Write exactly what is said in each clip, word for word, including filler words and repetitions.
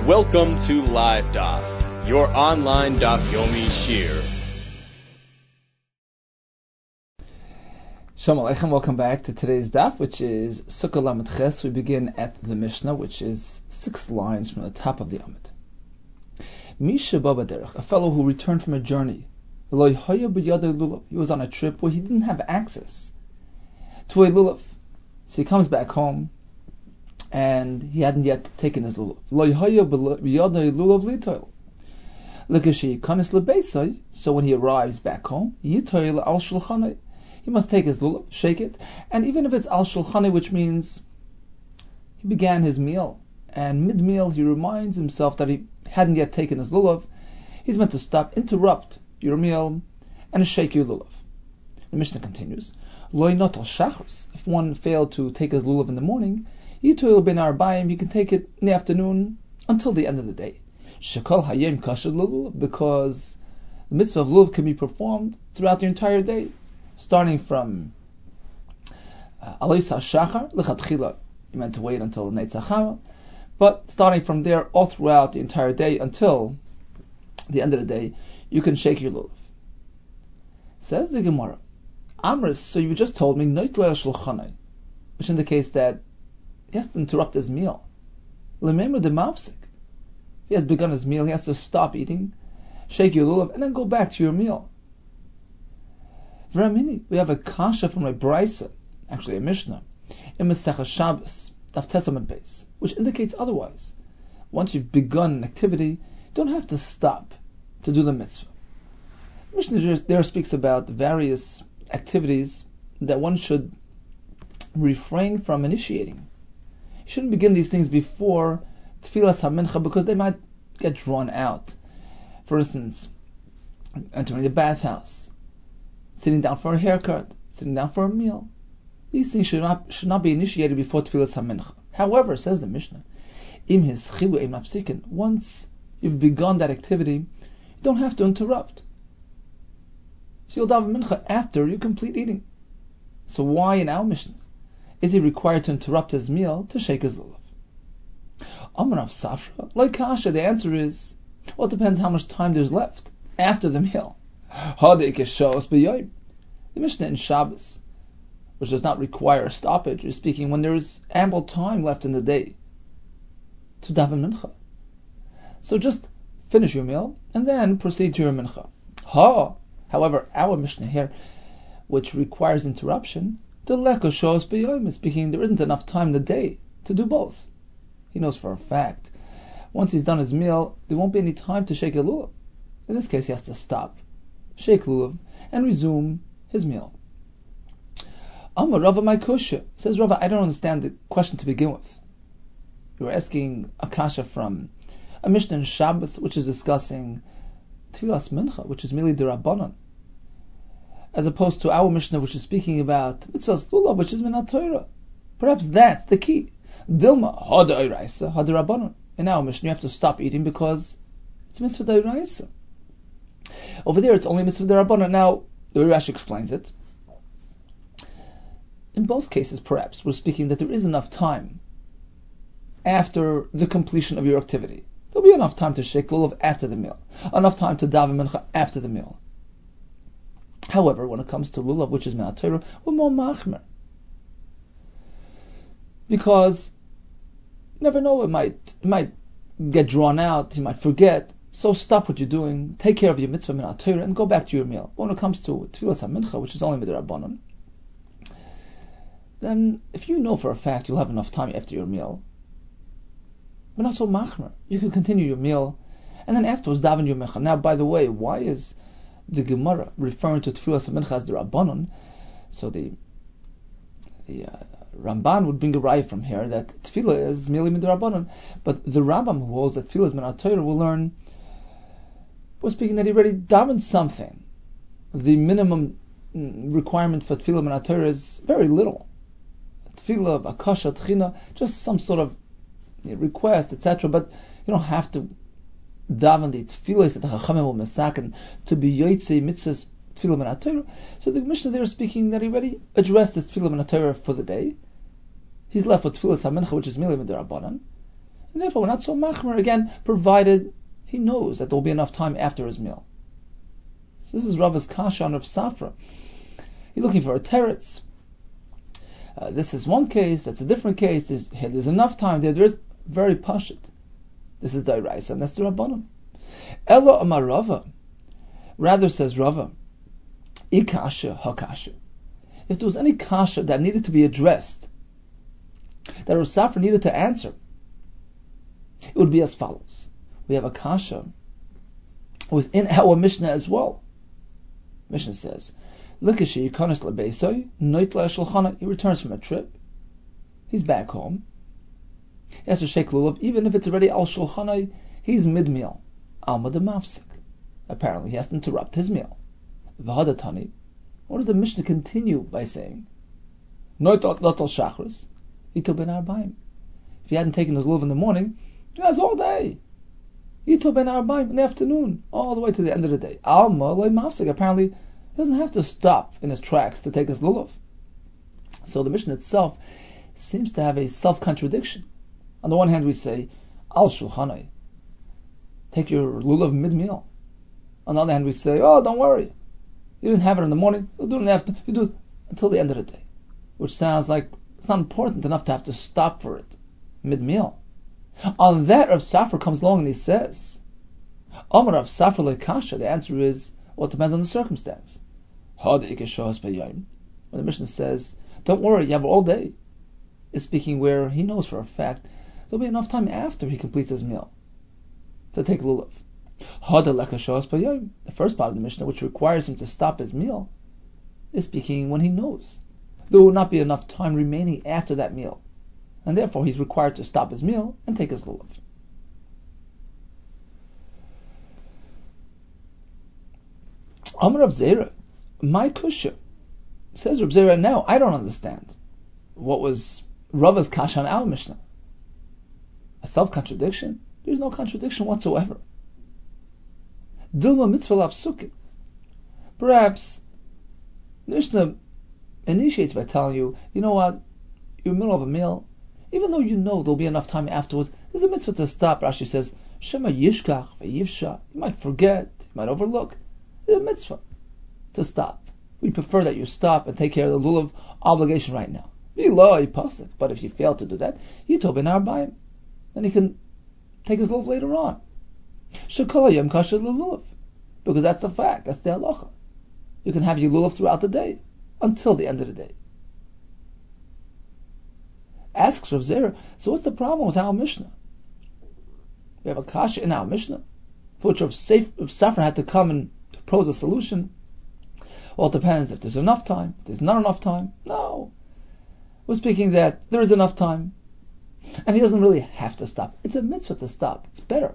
Welcome to Live Daf, your online Daf Yomi Shir. Shalom Aleichem, welcome back to today's Daf, which is Sukkah Lamed Ches. We begin at the Mishnah, which is six lines from the top of the Amud. Misha Baba Derech, a fellow who returned from a journey. He was on a trip where he didn't have access to a lulav. So he comes back home, and he hadn't yet taken his lulav. So when he arrives back home, he must take his lulav, shake it, and even if it's al shulchani, which means he began his meal, and mid-meal he reminds himself that he hadn't yet taken his lulav, he's meant to stop, interrupt your meal, and shake your lulav. The Mishnah continues, if one failed to take his lulav in the morning, Yitoil ben Arbaim, you can take it in the afternoon until the end of the day. Shekol hayem kasher lulav, because the mitzvah of lulav can be performed throughout the entire day, starting from Alois HaShachar, Lechatchila, you meant to wait until the Netzachama, but starting from there all throughout the entire day until the end of the day, you can shake your lulav. Says the Gemara, Amris, so you just told me, Noitlea Shulchanai, which indicates that he has to interrupt his meal. Lememra de mafsik. He has begun his meal, he has to stop eating, shake your lulav, and then go back to your meal. V'ramini, we have a kasha from a brisa, actually a mishnah, in Masechah Shabbos, Daf Tesamad Beis, which indicates otherwise. Once you've begun an activity, you don't have to stop to do the mitzvah. The mishnah there speaks about various activities that one should refrain from initiating. You shouldn't begin these things before Tfilas HaMincha because they might get drawn out. For instance, entering the bathhouse, sitting down for a haircut, sitting down for a meal. These things should not should not be initiated before Tfilas HaMincha. However, says the Mishnah, Im hischilu im mafsikin. Once you've begun that activity, you don't have to interrupt. So you'll daven mincha after you complete eating. So why in our Mishnah is he required to interrupt his meal to shake his lulav? Amar Rav Safra, like kasha, the answer is, well, it depends how much time there's left after the meal. The Mishnah in Shabbos, which does not require a stoppage, is speaking when there is ample time left in the day to daven mincha. So just finish your meal and then proceed to your mincha. Ha! However, our Mishnah here, which requires interruption, the leka shows b'yoyim is speaking there isn't enough time in the day to do both. He knows for a fact, once he's done his meal, there won't be any time to shake a lulav. In this case, he has to stop, shake lulav, and resume his meal. Amar Rava my kusha, says Rava, I don't understand the question to begin with. You were asking a kasha from a Mishnah in Shabbos, which is discussing Tfilas Mincha, which is merely D'Rabbanan, as opposed to our Mishnah, which is speaking about Mitzvahs Lulav, which is Minat Torah. Perhaps that's the key. Dilma, Ha D'Oraisa, Ha D'Rabbanan. In our Mishnah, you have to stop eating because it's Mitzvah D'Oraisa. Over there, it's only Mitzvah D'Rabbanan. Now, the Rashi explains it. In both cases, perhaps, we're speaking that there is enough time after the completion of your activity. There'll be enough time to shake lulav after the meal, enough time to daven mincha after the meal. However, when it comes to lulav, which is minat Torah, we're more machmer, because you never know, it might it might get drawn out, you might forget. So stop what you're doing, take care of your mitzvah minat Torah, and go back to your meal. When it comes to tfilas hamincha, which is only midrabanan, then if you know for a fact you'll have enough time after your meal, but not so machmer, you can continue your meal, and then afterwards daven your mincha. Now, by the way, why is the Gemara referring to tfilas mincha as the Rabbanon? So the the uh, Ramban would bring a raya from here that tefillah is merely midrabanan, but the Rambam who holds that tefillah is minat Torah will learn, was speaking that he already davened something. The minimum requirement for tefillah minat Torah is very little. Tefillah, akasha, tchina, just some sort of request, et cetera. But you don't have to daven the tefillah that the Chachamim will masaken to be yotzei mitzvahs tefillah minat Torah. So the Mishnah there is speaking that he already addressed his tefillah minat Torah for the day. He's left with tefillah hamincha, which is merely midrabanan. And therefore we're not so machmer again, provided he knows that there will be enough time after his meal. So this is Rava's kasha on Rav Safra. He's looking for a teretz. Uh, this is one case, that's a different case. There's, there's enough time there. There is very pashut. This is Dairaisa, and that's the Rabbanon. Elo Amar Rava. Rather, says Rava, Ikasha hakasha. If there was any kasha that needed to be addressed, that Rav Safra needed to answer, it would be as follows. We have a kasha within our Mishnah as well. Mishnah says, Likishi yikonis lebeisoi, noitla shulchana. He returns from a trip. He's back home. He has to shake lulav, even if it's already al shulchanai. He's mid meal. Alma de mafsik. Apparently, he has to interrupt his meal. V'hadatani. What does the Mishnah continue by saying? Noitla lotal shachris. Yito ben arbaim. If he hadn't taken his lulav in the morning, he has all day. Yito ben arbaim in the afternoon, all the way to the end of the day. Alma le mafsik. Apparently, he doesn't have to stop in his tracks to take his lulav. So the Mishnah itself seems to have a self-contradiction. On the one hand, we say, al shulchanai, take your lulav mid-meal. On the other hand, we say, oh, don't worry, you didn't have it in the morning, you'll do it in the afternoon, you do it until the end of the day. Which sounds like it's not important enough to have to stop for it mid-meal. On that, Rav Safra comes along and he says, Amar Rav Safra le kasha. The answer is, well, it depends on the circumstance. When the Mishnah says, don't worry, you have all day, it's speaking where he knows for a fact there'll be enough time after he completes his meal to take lulav. The first part of the Mishnah, which requires him to stop his meal, is speaking when he knows there will not be enough time remaining after that meal, and therefore he's required to stop his meal and take his lulav. Amar Rav Zera, my kusha, says Rav Zera, now I don't understand what was Rava's kasha on our Mishnah. A self-contradiction? There's no contradiction whatsoever. Dilma mitzvah lafsukin. Perhaps Mishnah initiates by telling you, you know what, you're in the middle of a meal, even though you know there'll be enough time afterwards, there's a mitzvah to stop. Rashi says, Shema yishkach ve'yivsha. You might forget, you might overlook. There's a mitzvah to stop. We prefer that you stop and take care of the lulav obligation right now. But if you fail to do that, Yito ben arbaim, then he can take his lulav later on. Shekala kasher lulav, because that's the fact, that's the halacha. You can have your lulav throughout the day until the end of the day. Asks Rav Zera, so what's the problem with our Mishnah? We have a kasha in our Mishnah, for which Rav Safra had to come and propose a solution. Well, it depends if there's enough time, if there's not enough time. No. We're speaking that there is enough time, and he doesn't really have to stop. It's a mitzvah to stop. It's better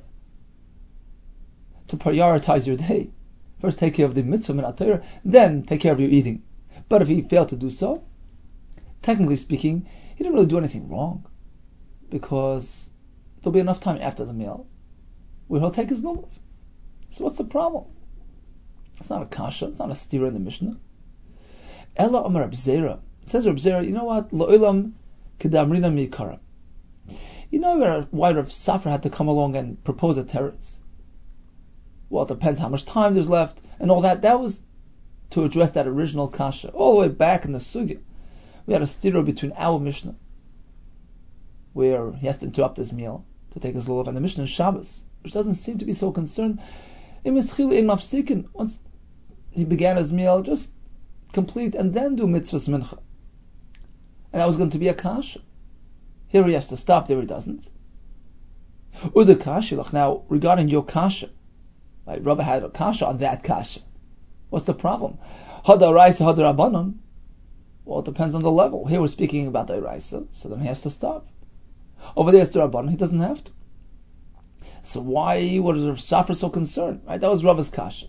to prioritize your day. First take care of the mitzvah min HaTorah, then take care of your eating. But if he failed to do so, technically speaking, he didn't really do anything wrong, because there'll be enough time after the meal where he'll take his lulav. So what's the problem? It's not a kasha, it's not a stira in the Mishnah. Ella Amar Rab Zera. It says Rab Zera, you know what? Lo'ilam kedamrina mi'ikara. You know why Rav Safra had to come along and propose a teretz? Well, it depends how much time there's left and all that. That was to address that original kasha. All the way back in the sugya, we had a stira between our Mishnah, where he has to interrupt his meal to take his lulav, and the Mishnah in Shabbos, which doesn't seem to be so concerned. Once he began his meal, just complete and then do mitzvahs mincha. And that was going to be a kasha. Here he has to stop, there he doesn't. Uda kashilach. Now, regarding your kasha, right, Rabbi had a kasha on that kasha. What's the problem? Hada raisa, hada rabbanon. Well, it depends on the level. Here we're speaking about the raisa, so then he has to stop. Over there it's the rabbanon, he doesn't have to. So why was Rav Safra so concerned? Right, that was Rava's kasha.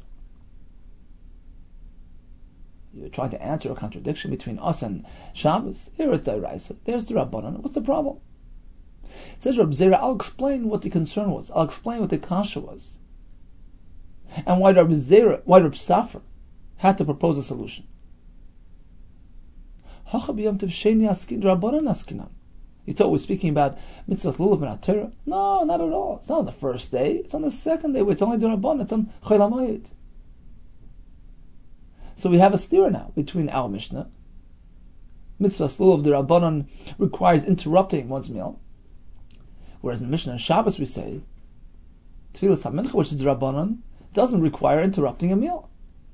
You're trying to answer a contradiction between us and Shabbos. Here it's the Raisa, there's the Rabbanon. What's the problem? It says Rab Zera, I'll explain what the concern was. I'll explain what the kasha was, and why Rab Zera, why Rab Safra had to propose a solution. You thought we're speaking about mitzvah lulav and Torah? No, not at all. It's not on the first day. It's on the second day. It's only during Rabbanon. It's on Chol HaMoed. So we have a steer now between our Mishnah. Mitzvah lulav the Rabbanon requires interrupting one's meal, whereas in the Mishnah and Shabbos we say Tfilas HaMincha, which is the Rabbanon, doesn't require interrupting a meal.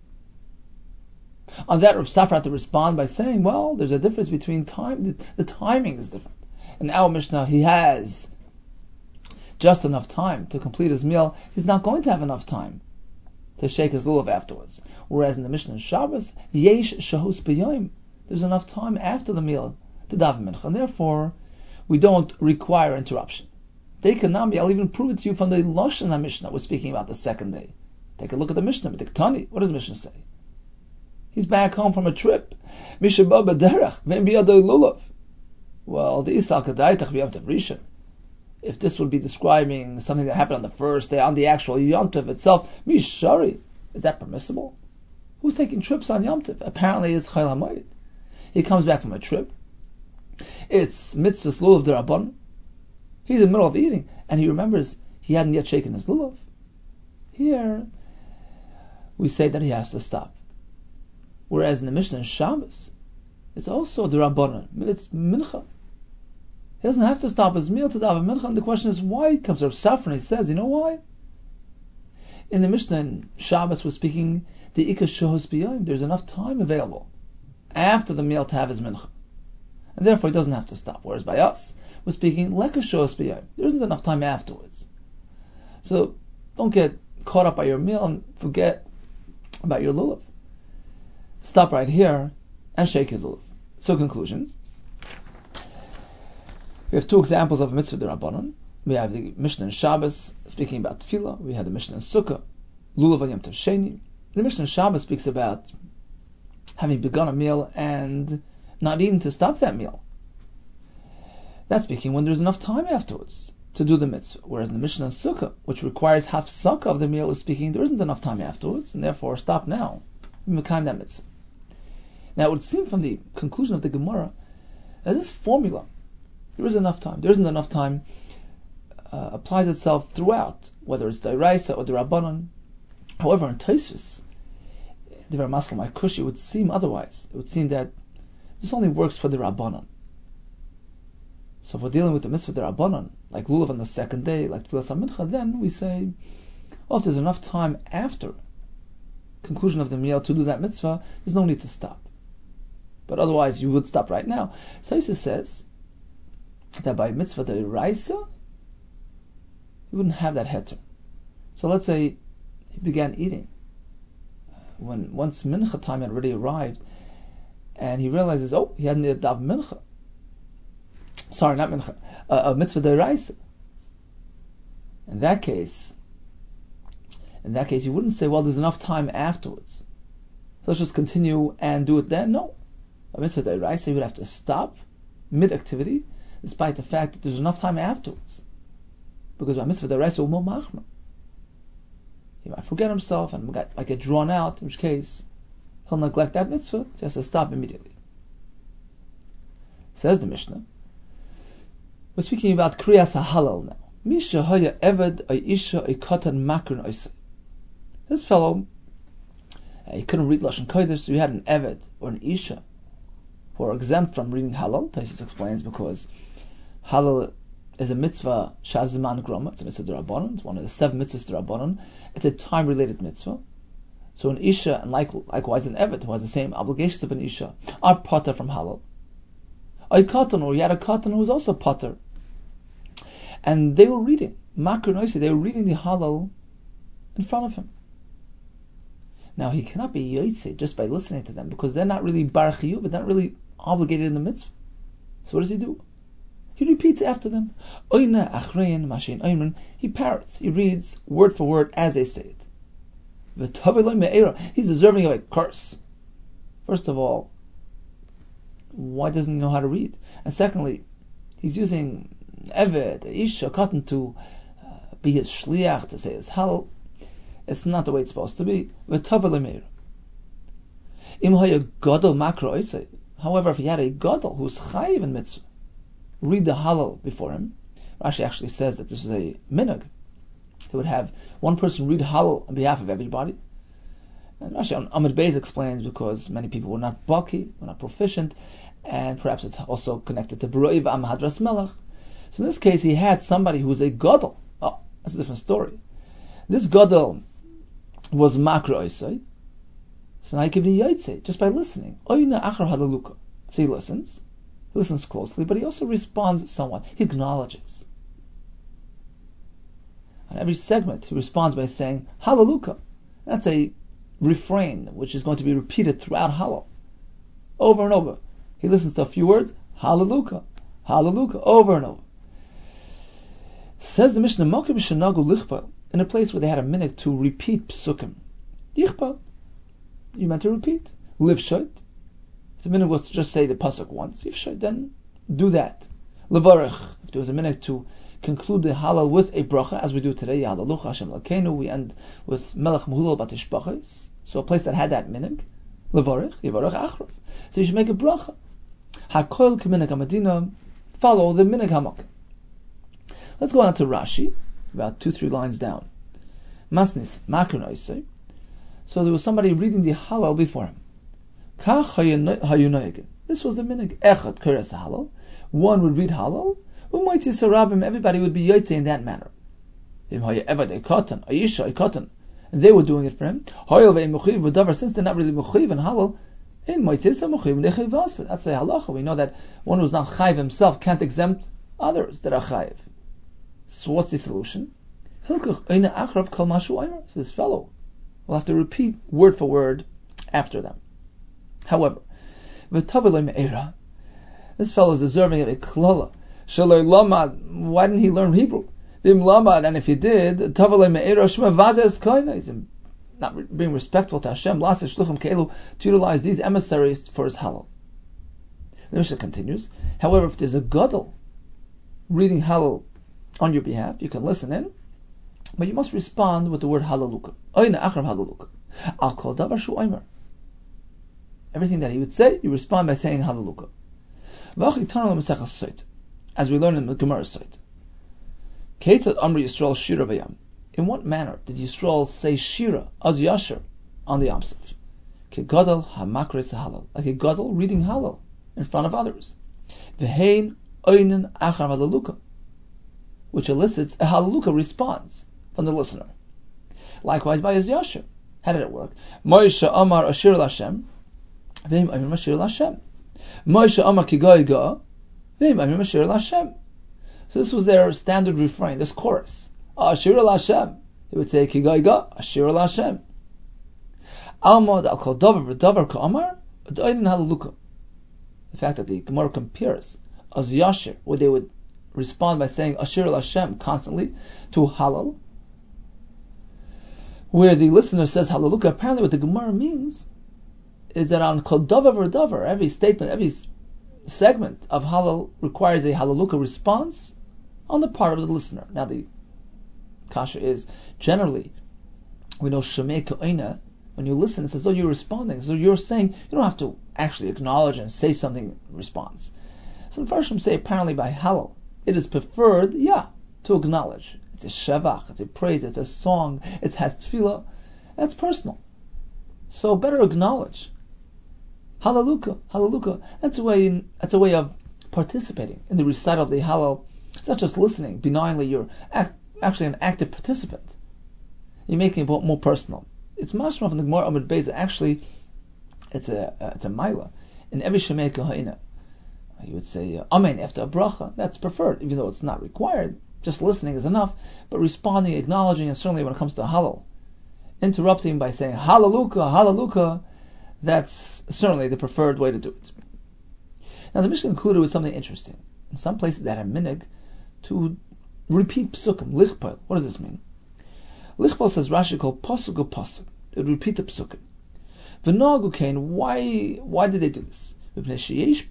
On that, Rav Safra had to respond by saying, well, there's a difference between time, the, the timing is different. In our Mishnah, he has just enough time to complete his meal. He's not going to have enough time to shake his lulav afterwards. Whereas in the Mishnah and Shabbos, yesh shahus b'yom, there's enough time after the meal to daven mincha, and therefore we don't require interruption. Dekanami, I'll even prove it to you from the Lashon HaMishnah. We're speaking about the second day. Take a look at the Mishnah. B'diktani, what does the Mishnah say? He's back home from a trip. Mishabah b'derech, v'em b'yadoi lulav. Well, the Isal Kadaitach b'yom tev rishon. If this would be describing something that happened on the first day, on the actual Yom Tov itself, mishari, is that permissible? Who's taking trips on Yom Tov? Apparently it's Chol HaMoed. He comes back from a trip. It's mitzvah lulav d'Rabbanan. He's in the middle of eating, and he remembers he hadn't yet shaken his lulav. Here, we say that he has to stop. Whereas in the Mishnah and Shabbos, it's also the Rabbanan. It's mincha. He doesn't have to stop his meal to daven mincha. And the question is, why? Comes Rav Safra and he says, you know why? In the Mishnah and Shabbos, we're speaking the ikar shahus b'yom. There's enough time available after the meal to have his mincha, and therefore he doesn't have to stop. Whereas by us, we're speaking lekar shahus b'yom. There isn't enough time afterwards. So don't get caught up by your meal and forget about your lulav. Stop right here and shake your lulav. So conclusion. We have two examples of mitzvah d'Rabbanan. We have the Mishnah and Shabbos speaking about tefillah. We have the Mishnah and Sukkah, lulav al Yom Tov Sheni. The Mishnah and Shabbos speaks about having begun a meal and not needing to stop that meal. That's speaking when there's enough time afterwards to do the mitzvah. Whereas in the Mishnah and Sukkah, which requires hafsaka of the meal, is speaking there isn't enough time afterwards, and therefore stop now. Mekayim that mitzvah. Now it would seem from the conclusion of the Gemara that this formula, there is enough time, there isn't enough time, uh, applies itself throughout, whether it's the Iraisa or the Rabbanan. However, in Tosfos, the Ramaskel Ma'ikushi, it would seem otherwise. It would seem that this only works for the Rabbanan. So if we're dealing with the mitzvah the Rabbanan, like lulav on the second day, like Tfilas HaMincha, then we say, well, if there's enough time after conclusion of the meal to do that mitzvah, there's no need to stop. But otherwise, you would stop right now. So Tosfos says that by mitzvah the Iraisa, you wouldn't have that heter. So let's say he began eating. When once mincha time had already arrived, and he realizes, oh, he hadn't yet daven mincha. Sorry, not mincha. Uh, a mitzvah d'oraisa. In that case, in that case, you wouldn't say, well, there's enough time afterwards, so let's just continue and do it then. No, a mitzvah d'oraisa, you would have to stop mid-activity, despite the fact that there's enough time afterwards, because by mitzvah d'oraisa will machma. He might forget himself and might get drawn out, in which case he'll neglect that mitzvah, so he has to stop immediately. Says the Mishnah, we're speaking about kriyas halal now. Misha haya eved ay isha ay katan makron oisay. This fellow, uh, he couldn't read Lashon Kodesh, so he had an eved or an isha who are exempt from reading halal. Tosfos explains because halal is a mitzvah shazman groma. It's a mitzvah d'Rabbanan. It's one of the seven mitzvahs d'Rabbanan. It's a time-related mitzvah. So an isha and like, likewise an eved who has the same obligations of an isha are potter from halal. A katan, or he had a katan who was also potter, and they were reading makron oisay. They were reading the halal in front of him. Now he cannot be yotzei just by listening to them because they're not really bar chiyuv, but not really obligated in the mitzvah. So what does he do? He repeats after them. Oyna achrein mashin oymen. He parrots. He reads word for word as they say it. He's deserving of a curse. First of all, why doesn't he know how to read? And secondly, he's using eved, isha, katan to uh, be his shliach, to say his halal. It's not the way it's supposed to be. However, if he had a gadol who's chayiv in mitzvah, read the Hallel before him. Rashi actually says that this is a minhag. They would have one person read Hallel on behalf of everybody. And Rashi on Amud Beis explains because many people were not baki, were not proficient, and perhaps it's also connected to B'roi v'am hadras melech. So in this case, he had somebody who was a gadol. Oh, that's a different story. This gadol was makro oisai. So now he can be yaitse just by listening. Oyna achar halaluka. So he listens. He listens closely, but he also responds somewhat. He acknowledges. On every segment, he responds by saying halaluka. That's a refrain which is going to be repeated throughout Hallel, over and over. He listens to a few words, halaluka, halaluka, over and over. Says the Mishnah, Mokim shenagu lichpal, in a place where they had a minute to repeat psukim. Yichpal, you meant to repeat. Livshot, if the minute was to just say the pasuk once, yivshot, then do that. Levarech, if there was a minute to conclude the Hallel with a bracha, as we do today, Yahalalucha Hashem Lakeinu, we end with Melech Mehulal Batishbachis, so a place that had that minhag, Levarech, Yivarech Achrov. So you should make a bracha. Hakol K'minhag HaMedina, follow the minhag HaMakom. Let's go on to Rashi, about two, three lines down. Masnis, Makron Oisei. So there was somebody reading the Hallel before him. Kach Hayunoyegin. This was the minhag. Echad Keres Hallel. One would read Hallel. Everybody would be yotze in that manner. And they were doing it for him. Since they're not really mechuyev and halal, that's a halacha. We know that one who's not chayiv himself can't exempt others that are chayiv. So what's the solution? So this fellow will have to repeat word for word after them. However, this fellow is deserving of a klala. Why didn't he learn Hebrew? And if he did, he's not being respectful to Hashem, to utilize these emissaries for his Hallel. The Mishnah continues, however, if there's a gadol reading Hallel on your behalf, you can listen in, but you must respond with the word Halaluka. Everything that he would say, you respond by saying Halaluka. As we learn in the Gemara site. In what manner did Yisrael say Shira, Az Yasher, on the Yamsuf? Like a gadol reading Hallel in front of others. Which elicits a Halaluka response from the listener. Likewise by Az Yasher. How did it work? Moshe Amar Ashir Lashem, V'im Amir Ashir Lashem. Moshe Amar Kigoy Ga, So this was their standard refrain, this chorus. Ashir Lashem. He would say Kigoiga, Ashir Lashem. Almod al kol davar v'davar ka'amar, D'oinin Halaluka. The fact that the Gemara compares Az Yashir, where they would respond by saying Ashir Lashem constantly, to Halal, where the listener says Halaluka. Apparently what the Gemara means is that on kol davar v'davar, every statement, every segment of Hallel requires a Halaluka response on the part of the listener. Now the kasha is, generally, we know Shemei Ka'ina, when you listen, it's as though you're responding. So you're saying, you don't have to actually acknowledge and say something in response. So the Farshim say, apparently by Hallel, it is preferred, yeah, to acknowledge. It's a shevach, it's a praise, it's a song, it has tefillah. That's personal. So better acknowledge. Halaluka, Halaluka. That's a way. In, that's a way of participating in the recital of the Hallel. It's not just listening benignly. You're act, actually an active participant. You're making it more personal. It's mashma from the Gemara Amud Beis. Actually, it's a uh, it's a maila in every Shemei Kahina. You would say Amen after a bracha. That's preferred, even though it's not required. Just listening is enough. But responding, acknowledging, and certainly when it comes to Hallel, interrupting by saying Halaluka, Halaluka. That's certainly the preferred way to do it. Now the Mishnah concluded with something interesting. In some places that have minhag to repeat psukim, lichpal. What does this mean? Lichpal, says Rashi, called pasuk or pasuk. They would repeat the psukim. V'nogu kain, why why did they do this? We have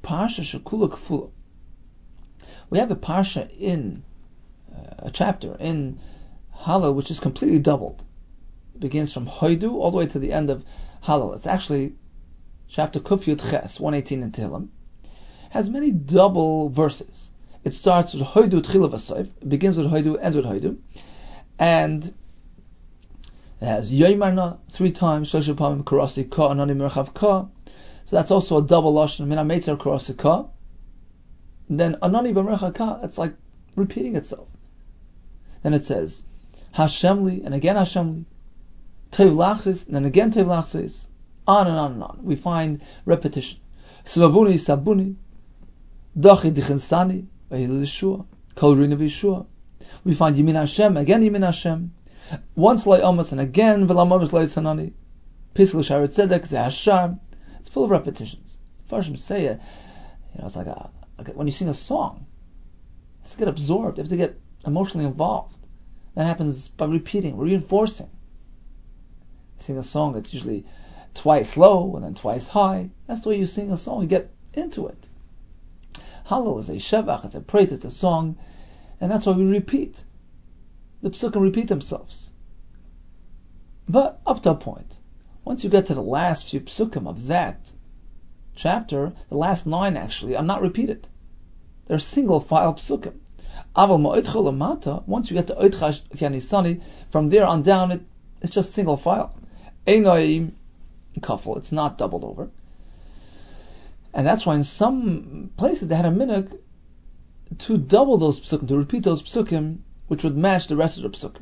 a parsha in uh, a chapter in Hallel which is completely doubled. It begins from Hoidu all the way to the end of Hallel. It's actually chapter Kuf Yud Ches, one eighteen in Tehillim. Has many double verses. It starts with Hoidu Tchila V'Soif. It begins with Hoidu, ends with Hoidu. And it has Yoimarna three times, Shosha Pamim Karasi Ka, Anani Merchav Ka. So that's also a double Lashon, Mina Meitzer Karasi Ka. Then Anani B'Merchav Ka, it's like repeating itself. Then it says Hashemli, and again Hashemli. Tev Lachsis, and then again Tev Lachsis. On and on and on. We find repetition. Svabuni Sabuni, Dachi Dichinsani, Vahil Yeshua, Kol Rina V'Yeshua. We find Yimin Hashem, again Yimin Hashem. Once Loi Omas, and again V'lam Omas Loi Tzanani. Piskel Sharet Tzedek, Zehashar. It's full of repetitions. Farshim say it, you know, it's like a, like when you sing a song, you have to get absorbed, you have to get emotionally involved. That happens by repeating, reinforcing. You sing a song that's usually twice low and then twice high. That's the way you sing a song, you get into it. Hallel is a shevach, it's a praise, it's a song, and that's why we repeat. The psukim repeat themselves. But up to a point. Once you get to the last few psukim of that chapter, the last nine actually are not repeated. They're single file psukim. Aval ma'oitcha lamata, once you get to oitcha k'anisani, from there on down it, it's just single file. Einoi kafel, it's not doubled over. And that's why in some places they had a minhag to double those psukim, to repeat those psukim, which would match the rest of the psukim.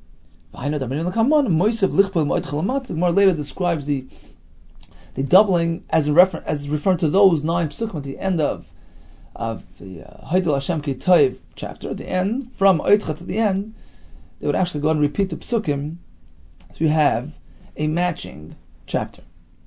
The Gemara later describes the the doubling as a refer- as referring to those nine psukim at the end of of the Haidul Hashem Ki Tov chapter. At the end, from Oitcha to the end, they would actually go and repeat the psukim, so you have a matching chapter.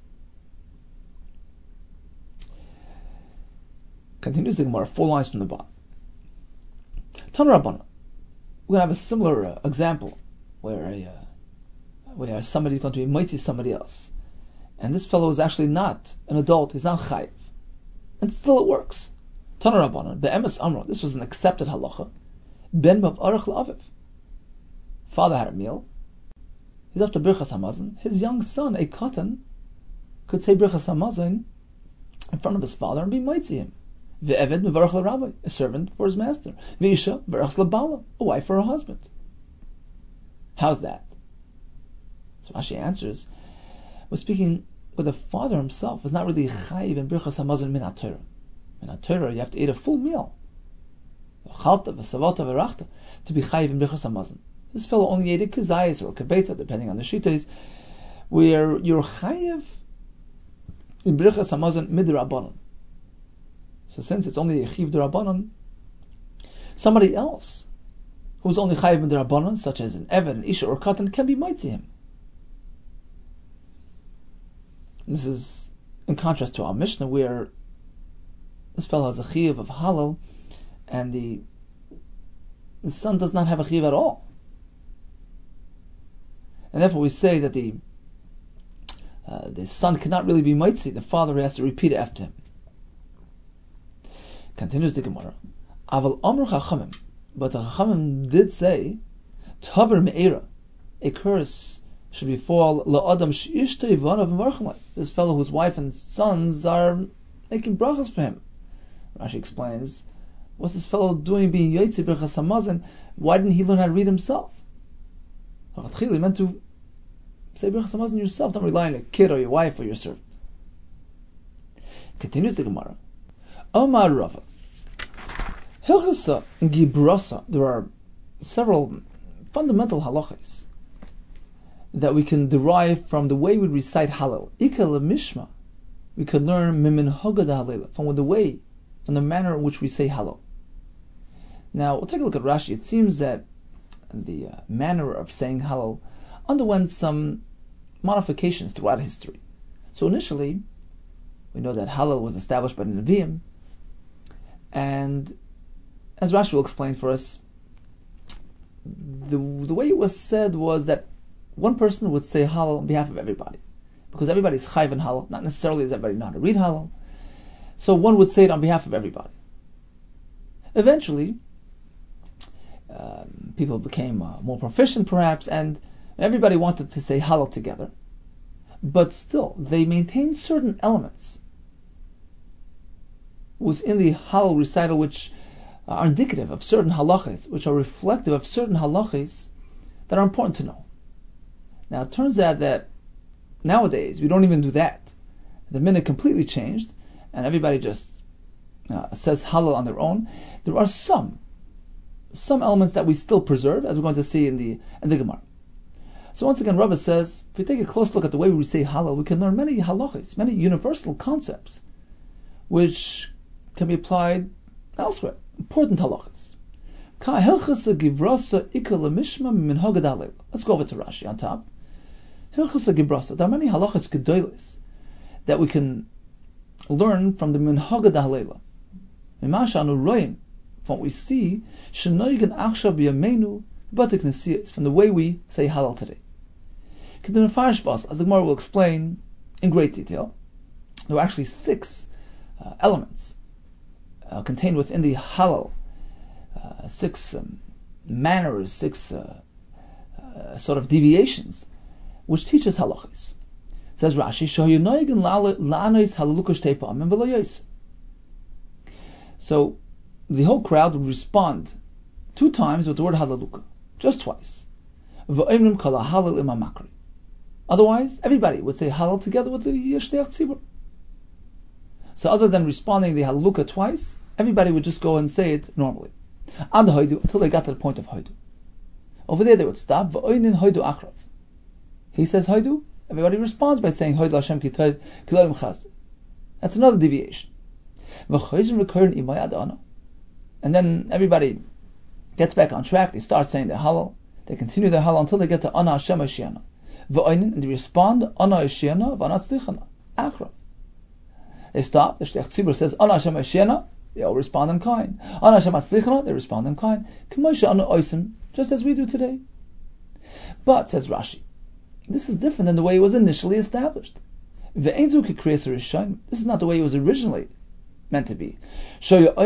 Continues the Gemara, four lines from the bottom. Tan Rabbana. We're going to have a similar uh, example where a, uh, where somebody is going to be mighty somebody else, and this fellow is actually not an adult; he's not chayiv, and still it works. Tan Rabbana, be'emes amro. This was an accepted halacha. Ben bav arach la'aviv. Father had a meal. He's up to birchas hamazon. His young son, a katan, could say birchas hamazon in front of his father and be mighty him. Ve'eved mevarach l'rabbi, a servant for his master. Ve'isha mevarach l'bala, a wife for her husband. How's that? So Rashi answers, we're speaking with the father himself. It's not really chayiv and birchas hamazon min haTorah. Min haTorah, you have to eat a full meal. V'chalta v'savota v'rachta, to be chayiv and birchas hamazon. This fellow only ate a kazayis or a kabetza, depending on the shitas, where you're chayiv in birchas hamazon midrabanan. So since it's only a chiv d'Rabbanan, somebody else who's only chayiv d'Rabbanan, such as an Eved, an Isha, or Katan, can be mighty him. And this is in contrast to our Mishnah, where this fellow has a chiv of halal, and the, the son does not have a chiv at all. And therefore we say that the uh, the son cannot really be mighty, the father has to repeat it after him. Continues the Gemara. Aval Amr Chachamim, but the Chachamim did say, Taver Me'era, a curse should befall La'adam She'ishta Yivanav Marchamai, this fellow whose wife and sons are making brachas for him. Rashi explains, what's this fellow doing being Yotzi Birchas Hamazon? Why didn't he learn how to read himself? He meant to say Birchas Hamazon yourself, don't rely on a kid or your wife or your servant. Continues the Gemara. Omar Rava. Hilchasa and Gibrasa, there are several fundamental halachas that we can derive from the way we recite Hallel. Ika lemishma, we can learn mimin hagad Hallel, from the way, from the manner in which we say Hallel. Now, we'll take a look at Rashi. It seems that the uh, manner of saying Hallel underwent some modifications throughout history. So initially, we know that Hallel was established by the Nevi'im, and as Rashi will explain for us, the the way it was said was that one person would say Hallel on behalf of everybody, because everybody's chayv in Hallel. Not necessarily does everybody know how to read Hallel, so one would say it on behalf of everybody. Eventually, uh, people became uh, more proficient, perhaps, and everybody wanted to say Hallel together, but still they maintained certain elements within the Hallel recital which are indicative of certain halachas, which are reflective of certain halachas that are important to know. Now it turns out that nowadays we don't even do that. The minhag completely changed, and everybody just uh, says halal on their own. There are some some elements that we still preserve, as we're going to see in the in the Gemara. So once again, Rava says, if we take a close look at the way we say halal, we can learn many halachas, many universal concepts, which can be applied elsewhere. Important halachas. Let's go over to Rashi on top. Hilchasa Gibrasa. There are many halachas gedolos that we can learn from the minhag halela. From what we see, from the way we say halal today. As the Gemara will explain in great detail, there are actually six uh, elements uh, contained within the halal, uh, six um, manners, six uh, uh, sort of deviations, which teaches halachas. Says Rashi, so the whole crowd would respond two times with the word halaluka, just twice. Otherwise, everybody would say halal together with the shliach tzibur. So other than responding the halaluka twice, everybody would just go and say it normally. And the hoidu, until they got to the point of hoidu. Over there they would stop. He says hoidu, everybody responds by saying hoidu Hashem ki tov kiloim chasd. That's another deviation. And then everybody gets back on track. They start saying their halal. They continue their halal until they get to ana Hashem Hashiana. And they respond ana Hashiana v'ana tzlichana achra. They stop. The shliach tzibur says ana Hashem Hashiana. They all respond in kind. Ana Hashem tzlichana. They respond in kind. K'moshe ana oisim, just as we do today. But says Rashi, this is different than the way it was initially established. This is not the way it was originally meant to be. Only the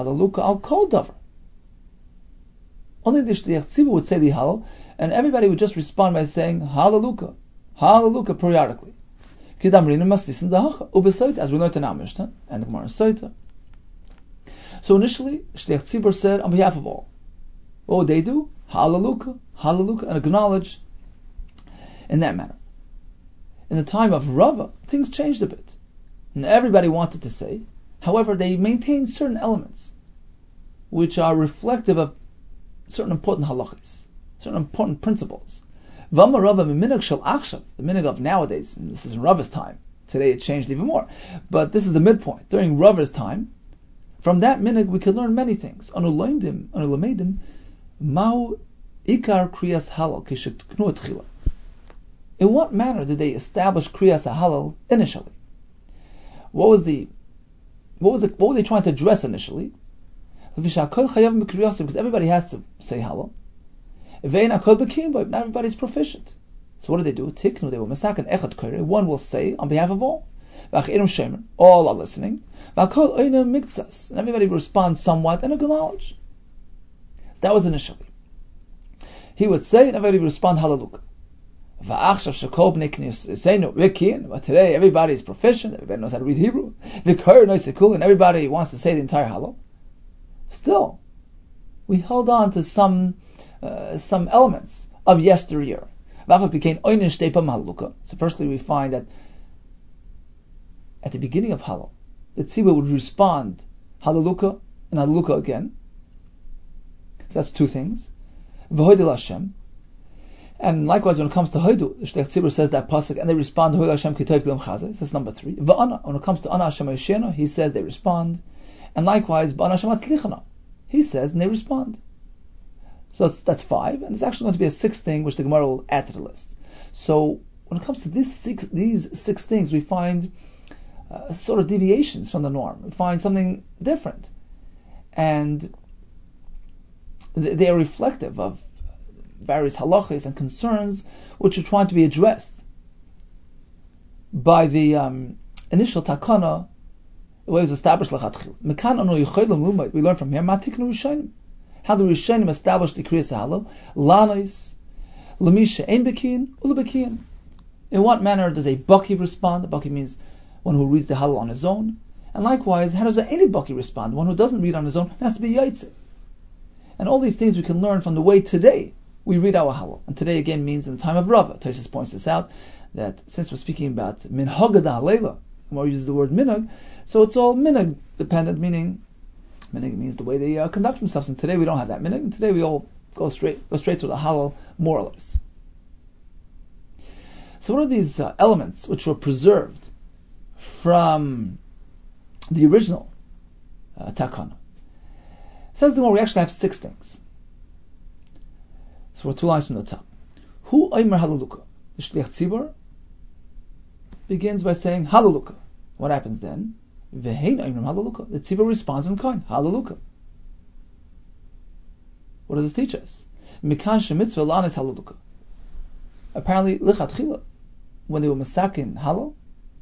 shliach tzibur would say the halal, and everybody would just respond by saying halaluka, halaluka periodically. As we learned in our Mishnah and the Gemara Soita. So initially, shliach tzibur said on behalf of all. What would they do? Halaluka, halaluka, and acknowledge in that manner. In the time of Rava, things changed a bit. And everybody wanted to say, however, they maintained certain elements which are reflective of certain important halachas, certain important principles. Vama Rava minhag shel achshav, the minhag of nowadays, and this is in Rava's time. Today it changed even more. But this is the midpoint. During Rava's time, from that minhag we can learn many things. Anu loimdim, anu lameidim, mau ikar kriyas halal kishetknu etchila. In what manner did they establish kriyas halal initially? What was the what was the what were they trying to address initially? Because everybody has to say halal. Not everybody is proficient. So what do they do? Tiknu, they will masakan echad kore. One will say on behalf of all. All are listening. And everybody responds somewhat and acknowledge. So that was initially. He would say and everybody would respond halaluka. But today everybody is proficient, everybody knows how to read Hebrew, and everybody wants to say the entire halal. Still, we held on to some uh, some elements of yesteryear. So firstly we find that at the beginning of halal, the tzibur would respond halaluka and halaluka again. So that's two things. And likewise, when it comes to Hoidu, the Shliach Tzibur says that pasuk, and they respond, Hoidu Hashem ki tov kiloim chazeh. That's number three. V'ana, when it comes to Ana Hashem Yeshena, he says they respond. And likewise, B'ana Hashem Atzlichana, he says and they respond. So that's, that's five, and there's actually going to be a sixth thing which the Gemara will add to the list. So when it comes to this six, these six things, we find uh, sort of deviations from the norm. We find something different. And they are reflective of various halachas and concerns which are trying to be addressed by the um, initial takana, the way it was established l'chatchil. We learn from here, how the Rishonim established the kriyas halal, lanais, l'misha ein bekiyin, u'lebekiyin. In what manner does a baki respond? A baki means one who reads the halal on his own. And likewise, how does any baki respond? One who doesn't read on his own has to be yaitse. And all these things we can learn from the way today we read our halal. And today again means in the time of Rava. Tosfos points this out, that since we're speaking about minhag ha'leila, more uses the word minhag, so it's all minhag dependent, meaning minhag means the way they uh, conduct themselves. And today we don't have that minhag, and today we all go straight go straight to the halal, more or less. So what are these uh, elements which were preserved from the original uh, takana? Says the more we actually have six things. So we're two lines from the top. Hu Omer Halaluka. The Shliach Tzibur begins by saying Halaluka. What happens then? Vehein Omer Halaluka. The Tzibur responds in kind. Halaluka. What does this teach us? Mikan Shemitzvah Lanes Halaluka. Apparently, Lichatchila, when they were masakin halal,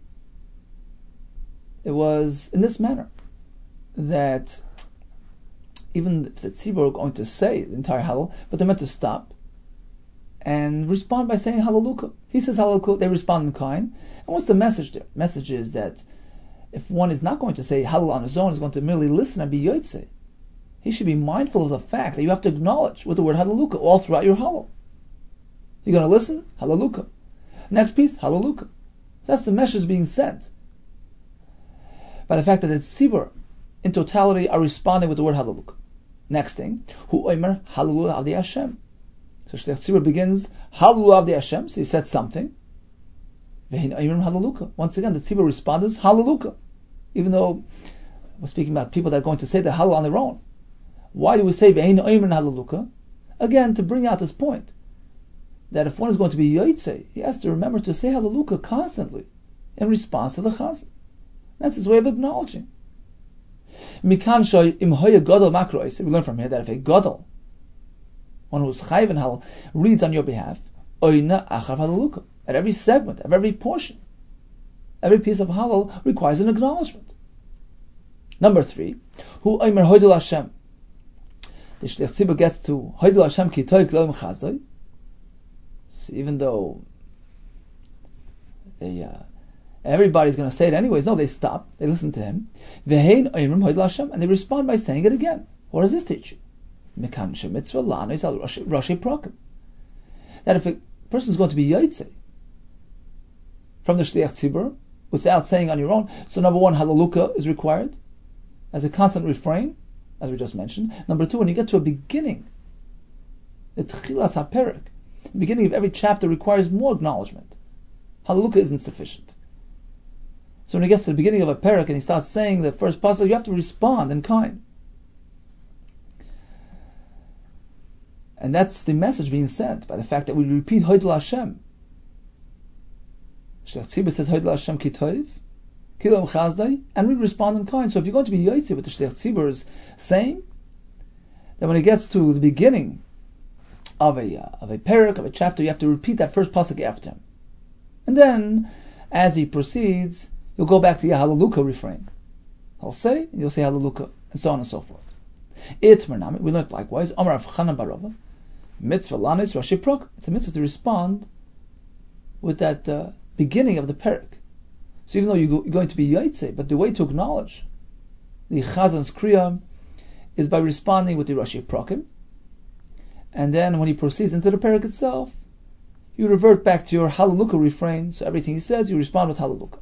it was in this manner that even if the tzibur were going to say the entire halal, but they're meant to stop and respond by saying halaluka. He says halaluka, they respond in kind. And what's the message there? The message is that if one is not going to say halal on his own, is going to merely listen and be yotzei, he should be mindful of the fact that you have to acknowledge with the word halaluka all throughout your halal. You're going to listen? Halaluka. Next piece, halaluka. So that's the message being sent by the fact that the tzibur in totality are responding with the word halaluka. Next thing, hu omer halalu avdei Hashem. So Shliach Tzibur begins halalu avdei Hashem. So he said something. Vehin omer halaluka. Once again, the tzibur responds halaluka, even though we're speaking about people that are going to say the halal on their own. Why do we say vehin omer halaluka? Again, to bring out this point that if one is going to be yotzei, he has to remember to say halaluka constantly in response to the chazan. That's his way of acknowledging. Mikan shoy im hoya gadol makrois. We learn from here that if a gadol, one who's chayv and halal, reads on your behalf, oyna achav halaluka. At every segment, of every portion, every piece of halal requires an acknowledgement. Number three, hu omer hoydel Hashem. The Shliach Tzibur gets to hoydel Hashem ki toik lo mechazai. So even though they uh, everybody's going to say it anyways, no, they stop, they listen to him. Vehein oimrim hoydel Hashem, and they respond by saying it again. What does this teach you? Mikan shemitzvah lanos al rashi prakim. That if a person is going to be yotzei from the Shliach Tzibur without saying on your own, so number one, halaluka is required as a constant refrain, as we just mentioned. Number two, when you get to a beginning, the tchilas haperik, the beginning of every chapter requires more acknowledgement. Halaluka isn't sufficient. So when he gets to the beginning of a parak and he starts saying the first pasuk, you have to respond in kind. And that's the message being sent by the fact that we repeat Hoydel Hashem. Shliach Tzibur says Hoydel Hashem ki toiv, ki lo mechazdai, and we respond in kind. So if you're going to be yotzei with the Shliach Tzibur is saying, that when it gets to the beginning of a uh, of a parak, of a chapter, you have to repeat that first pasuk after him. And then, as he proceeds, you'll go back to your halaluka refrain. He'll say, and you'll say halaluka, and so on and so forth. Itmer nami, we learned likewise, Amar Rav Chanan bar Rava, mitzvah lanis rashi prok. It's a mitzvah to respond with that uh, beginning of the parak. So even though you're going to be yotzei, but the way to acknowledge the chazan's kriya is by responding with the rashi prokim. And then when he proceeds into the parak itself, you revert back to your halaluka refrain. So everything he says, you respond with halaluka.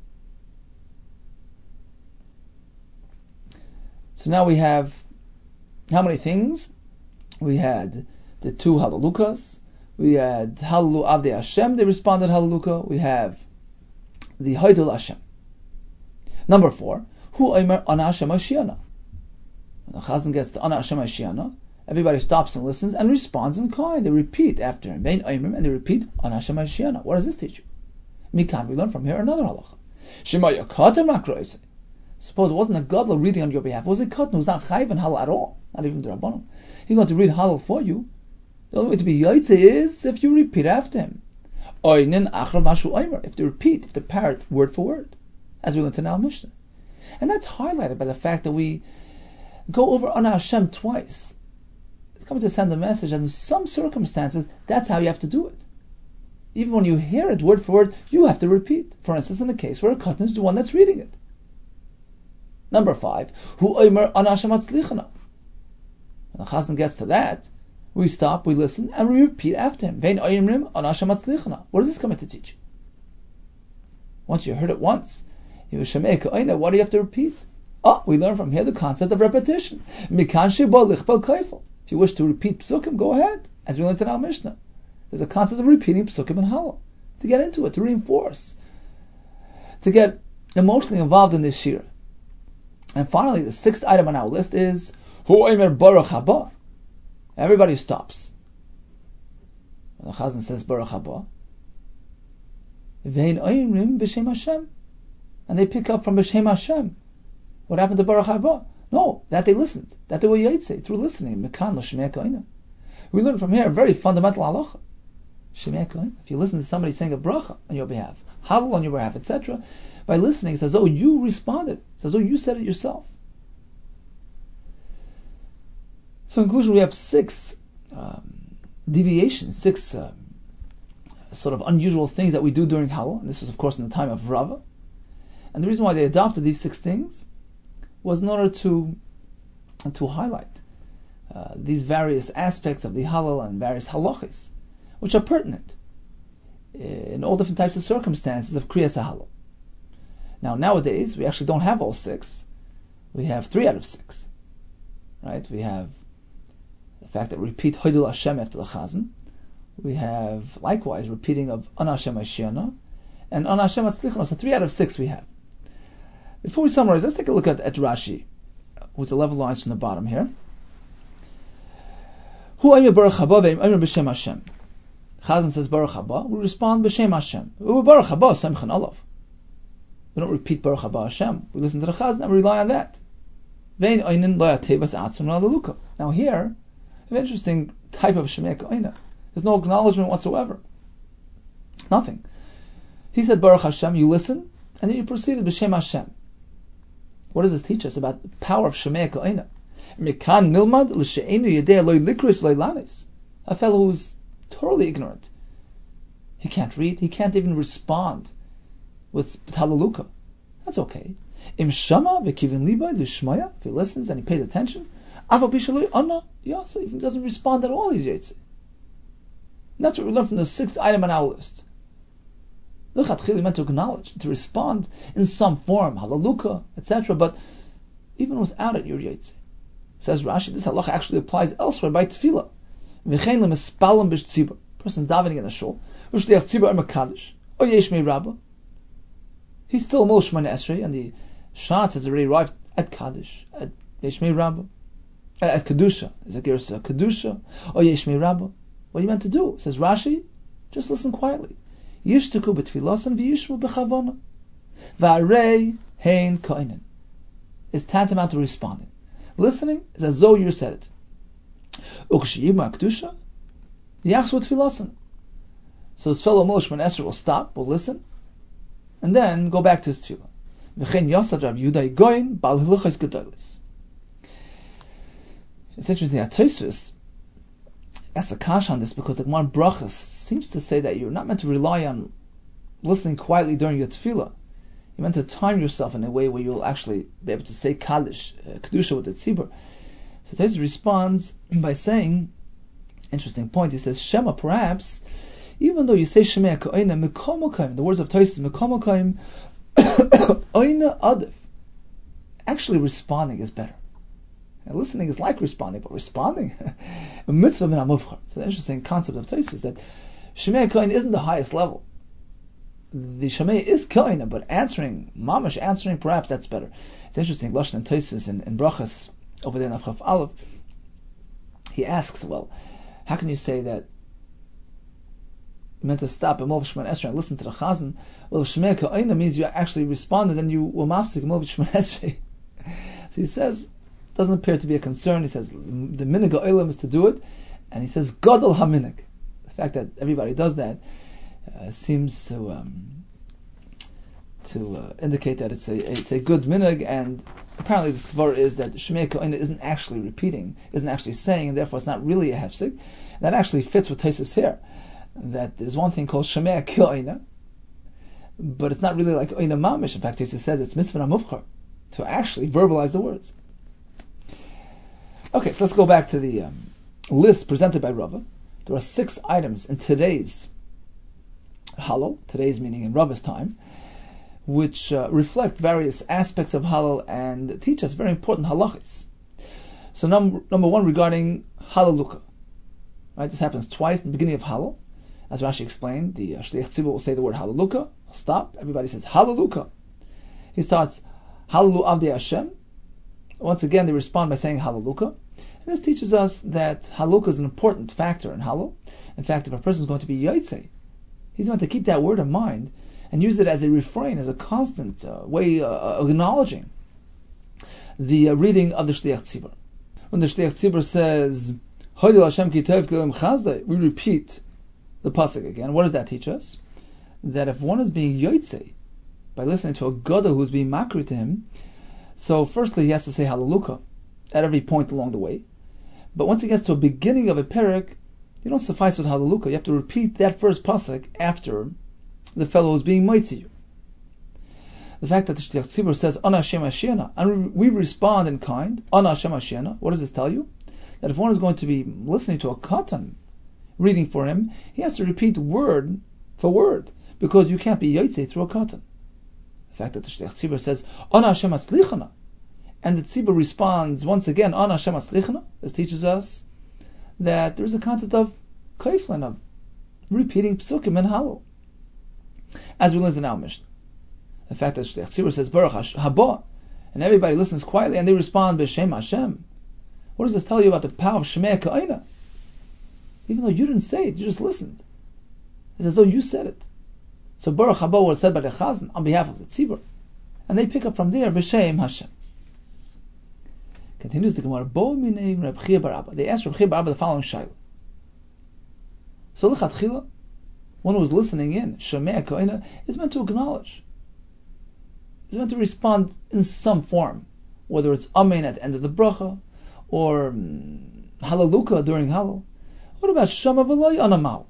So now we have how many things? We had the two halalukas. We had halalu avdei Hashem. They responded halaluka. We have the hoydel Hashem. Number four, hu omer ana Hashem Hashiana. When the chazan gets to ana Hashem Hashiana, everybody stops and listens and responds in kind. They repeat after him, vein omer, and they repeat ana Hashem Hashiana. What does this teach you? Mikan, we learn from here another halacha. Shema yakata makroisei. Suppose it wasn't a gadol reading on your behalf. It was a katan who's not chayv and halal at all, not even the rabbanon. He's going to read halal for you. The only way to be yotzei is if you repeat after him. Oynin achrav mashu omer. If they repeat, if they parrot word for word, as we learned in our Mishnah, and that's highlighted by the fact that we go over Ana Hashem twice. It's coming to send a message, and in some circumstances, that's how you have to do it. Even when you hear it word for word, you have to repeat. For instance, in a case where a katan is the one that's reading it. Number five, Hu Omer Ana Hashem Atzlichana. When the Chazan gets to that, we stop, we listen, and we repeat after him. Vein Oyemrim Ana Hashem Atzlichana. What is this coming to teach you? Once you heard it once, you Shemei Ka'ina, what do you have to repeat? Oh, we learn from here the concept of repetition. Mikan sheba lichbel kaifel. If you wish to repeat psukim, go ahead. As we learned in our Mishnah, there's a concept of repeating psukim and halal to get into it, to reinforce, to get emotionally involved in this shir. And finally, the sixth item on our list is Hu Omer Baruch Haba. Everybody stops. When the Chazan says Baruch Haba, Vein Oyemrim b'Shem Hashem, and they pick up from b'Shem Hashem. What happened to Baruch Haba? No, that they listened, that they were yaitse through listening. Mekan l'shmei ka'ina. We learn from here a very fundamental halacha. Shmei ka'ina. If you listen to somebody saying a bracha on your behalf, halal on your behalf, et cetera, by listening, it's as though you responded. It's as though you said it yourself. So in conclusion, we have six um, deviations, six um, sort of unusual things that we do during halal. And this was, of course, in the time of Rava. And the reason why they adopted these six things was in order to to highlight uh, these various aspects of the halal and various halachis, which are pertinent in all different types of circumstances of kriyas halal. Now, nowadays, we actually don't have all six. We have three out of six. Right? We have the fact that we repeat Hoidul Hashem after the Chazan. We have, likewise, repeating of Ana Hashem Hashiana and Ana Hashem Atzlichana. So three out of six we have. Before we summarize, let's take a look at, at Rashi, with the level lines from the bottom here. Hu Omer Baruch Haba ve'im Omer b'Shem Hashem. Chazan says Baruch Haba, we respond b'Shem Hashem. Hu Baruch Haba Semchan Olav. We don't repeat Baruch Haba Hashem. We listen to the Chazan and we rely on that. Ve'in Oinin lo yatevas atzum l'Luka. Now here, an interesting type of Shemei Ka'ina. There's no acknowledgement whatsoever. Nothing. He said Baruch Hashem, you listen, and then you proceeded b'Shem Hashem. What does this teach us about the power of Shemei Ka'ina? Mikan nilmad l'she'enu yedei loy likris loy lanis. A fellow who's totally ignorant. He can't read, he can't even respond with halaluka. That's okay. Im shama v'kivin libay l'shmaya, if he listens and he pays attention, afa bishaloi anna yatsa, if he doesn't respond at all, he's yatsa. And that's what we learn from the sixth item on our list. L'chatchili meant to acknowledge, to respond in some form, halaluka, et cetera. But even without it, you're yatsa. Says Rashi, this halacha actually applies elsewhere by tefillah. V'chein lemispalim b'shtzibur. Person's davening in the shul. V'shliach tzibur or mekadosh. Or yesh mei rabbah. He's still a Mol Shemona Esrei, and the Shatz has already arrived at Kaddish, at Yesh Mei Rabbah, at Kedusha. There's a Gersa Kedusha, or Yesh Mei Rabbah. What are you meant to do? Says Rashi, just listen quietly. Yishtaku b'tfilosan v'yishmu b'chavona. V'arei hein koinen. Is tantamount to responding. Listening is as though you said it. Ukshiyima Kedusha, yachsu tfilosan. So his fellow Mol Shemona Esrei will stop, will listen, and then go back to his tefillah. V'chein yasad Rav Yehuda Goyin bal hiluchos gedolos. It's interesting that Tosfos asks a kash on this because the Gemara Brachos seems to say that you're not meant to rely on listening quietly during your tefillah. You're meant to time yourself in a way where you'll actually be able to say Kaddish, uh, Kedusha with the tzibur. So Tosfos responds by saying, interesting point, he says, Shema, perhaps, even though you say Shemei Ka'ina, Mikol Mokayim, the words of Tosfos, Mikol Mokayim, Oina Adif, actually responding is better. And listening is like responding, but responding, a mitzvah min ha-muvchar. So the interesting concept of Tosfos is that Shemei Ka'ina isn't the highest level. The Shemei is Ka'ina, but answering, mamash answering, perhaps that's better. It's interesting, Lashon and Tosfos in, in Brachos, over there in Avchaf Aleph, he asks, well, how can you say that meant to stop at Mol Shemona Esrei and listen to the Chazan? Well, Shemei Ka'ina means you actually responded and you were mafsik Mol Shemona Esrei. So he says, it doesn't appear to be a concern. He says, the minig ha'olam is to do it, and he says, Gadol ha'minig. The fact that everybody does that uh, seems to um, to uh, indicate that it's a it's a good minig, and apparently the svar is that Shemei Ka'ina isn't actually repeating, isn't actually saying, and therefore it's not really a hefsik. That actually fits with Tosfos here. That there's one thing called Shemei Ka'ina, but it's not really like Oina Mamish. In fact, Tosfos says it's mitzvah na-muvchar. to actually verbalize the words. Okay, so let's go back to the um, list presented by Rava. There are six items in today's Hallel, today's meaning in Rava's time, which uh, reflect various aspects of Hallel and teach us very important halachis. So number, number one, regarding Hallelujah. Right, this happens twice in the beginning of Hallel. As Rashi explained, the uh, Shliach Tzibur will say the word Hallelujah, stop, everybody says Hallelujah. He starts Hallelu Avdei Hashem. Once again, they respond by saying Hallelujah. And this teaches us that Hallelujah is an important factor in Hallel. In fact, if a person is going to be Yotzei, he's going to keep that word in mind and use it as a refrain, as a constant uh, way uh, of acknowledging the uh, reading of the Shliach Tzibur. When the Shliach Tzibur says, Hoydel Hashem ki tov kilim chazdei, we repeat the pasuk again. What does that teach us? That if one is being Yotzei by listening to a Gadol who's being makri to him, so firstly he has to say Hallelujah at every point along the way. But once he gets to a beginning of a perek, you don't suffice with Hallelujah. You have to repeat that first pasuk after the fellow who's being mighty you. The fact that the Shliach Tzibur says Ana Hashem Hashiana, and we respond in kind, Ana Hashem Hashiana, what does this tell you? That if one is going to be listening to a katan reading for him, he has to repeat word for word, because you can't be Yotzei through a katan. The fact that the Shliach Tzibur says Ana Hashem Aslichana, and the Tzibur responds once again Ana Hashem Aslichana, this teaches us that there is a concept of kaiflin, of repeating psukim in Hallel, as we learned in our Mishnah. The fact that Shliach Tzibur says Baruch Haba, and everybody listens quietly and they respond B'Shem Hashem. What does this tell you about the power of Shemei Ka'ina? Even though you didn't say it, you just listened. It's as though you said it. So Baruch Haba was said by the Chazan on behalf of the Tzibur, and they pick up from there B'Shem Hashem. Continues the Gemara. Bo minei Reb Chia bar Abba. They asked Reb Chia bar Abba the following shayla. So l'chatchila, one who is listening in, Shemei Ka'ina, is meant to acknowledge. Is meant to respond in some form, whether it's Amen at the end of the bracha, or um, Hallelujah during Hallel. What about Shama v'lo Yanamau?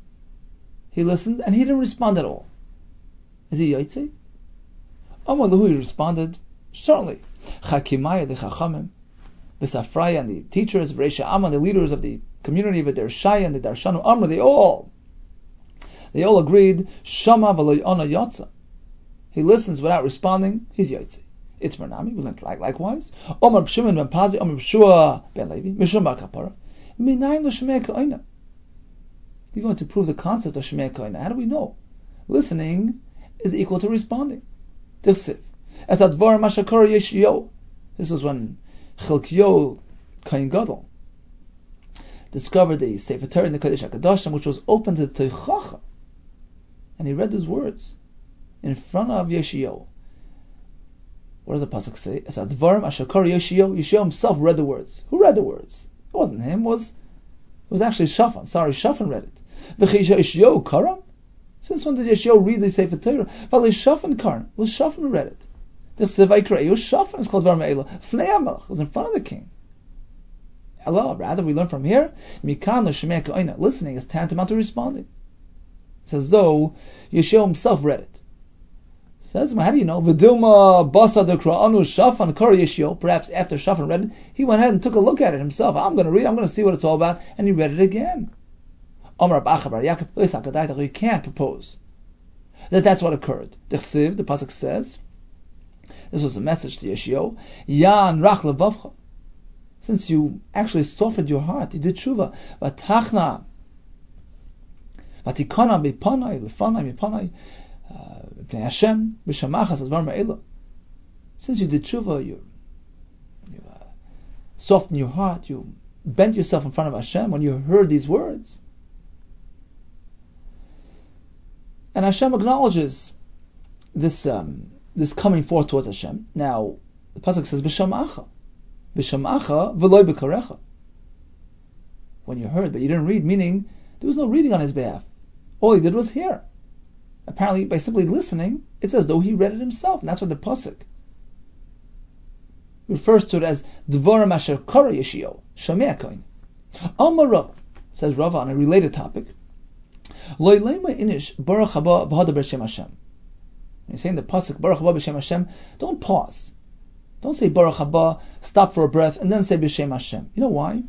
He listened and he didn't respond at all. Is he Yotzei? Amar Lahu, he responded, certainly. Chakimaya the Chachamim, V'Safraya and the teachers, V'Reisha Amma, the leaders of the community, V'Der Shaya and the Darshanu Amr, they all, they all agreed, Shama v'lo Yana Yotza. He listens without responding, he's Yotzei. It's Mernami, we learned like likewise. Omar B'Shimon ben Pazi, Omar B'Shua ben Levi, Mishum bar Kapara, Minayin l'Shemei Ka'ina. You're going to prove the concept of Shemei Ka'ina. How do we know? Listening is equal to responding. Tirsiv. As Advar Mashakar Yeshio. This was when Chilkio Kain Gadol discovered the Sefer Torah in the Kodesh HaKadoshim, which was open to the Teichacha. And he read these words in front of Yeshio. What does the pasuk say? As Advarim Ashakar Yeshio. Yeshio himself read the words. Who read the words? It wasn't him. It was it was actually Shafan. Sorry, Shafan read it. Yeshio Karam. Since when did Yeshio read the Sefer Torah? Well, Shafan Karan. It was Shafan who read it. The Sevaikra. It was Shafan. It's called Varma Eila. Fnei HaMelech. It was in front of the king. Allah. Rather, we learn from here. Mikan l'Shemei Ka'ina. Listening is tantamount to responding. It's as though Yeshio himself read it. Says, how do you know? V'dilma basa dekra'anu Shafan kar Yeshio. Perhaps after Shafan read it, he went ahead and took a look at it himself. I'm going to read. I'm going to see what it's all about, and he read it again. Omar Achabar Yaakov. You can't propose that that's what occurred. The Chsiv, the pasuk says, this was a message to Yeshio. Yan rach levavcha. Since you actually softened your heart, you did tshuva. Vatachna. Vatikana bipanai lefanai bipanai. Hashem, since you did tshuva, you, you uh, softened your heart, you bent yourself in front of Hashem when you heard these words. And Hashem acknowledges this um, this coming forth towards Hashem. Now, the pasuk says, B'shamacha. B'shamacha v'loi b'karecha. When you heard, but you didn't read, meaning there was no reading on his behalf. All he did was hear. Apparently, by simply listening, it's as though he read it himself, and that's what the pasuk refers to it as Dvarim Asher Kara Yeshio Shemei Ka'ina. Amar Rava, says Rava on a related topic. Lo Leima Inish Baruch Haba V'Hada B'Shem Hashem. When you're saying the pasuk Baruch Haba B'Shem Hashem, don't pause. Don't say Baruch haba, stop for a breath, and then say B'Shem Hashem. You know why?